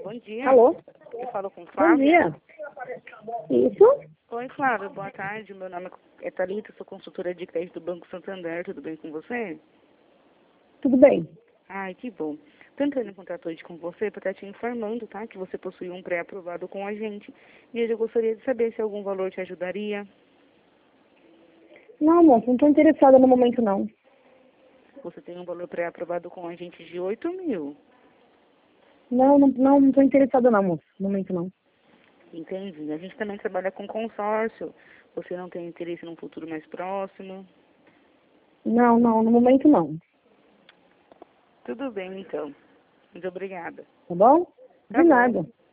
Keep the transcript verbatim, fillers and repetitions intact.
Bom dia. Alô? Eu falo com Bom Flávia. dia. Isso? Oi, Flávia. Boa tarde. Meu nome é Thalita, sou consultora de crédito do Banco Santander. Tudo bem com você? Tudo bem. Ai, que bom. Estou entrando em contato hoje com você para estar te informando, tá? Que você possui um pré-aprovado com a gente. E eu gostaria de saber se algum valor te ajudaria. Não, moço, não estou interessada no momento, não. Você tem um valor pré-aprovado com a gente de oito mil. Não, não, não, não estou interessada, não, moço. No momento, não. Entendi. A gente também trabalha com consórcio. Você não tem interesse num futuro mais próximo? Não, não, no momento, não. Tudo bem, então. Muito obrigada. Tá bom? Tá De bom. nada.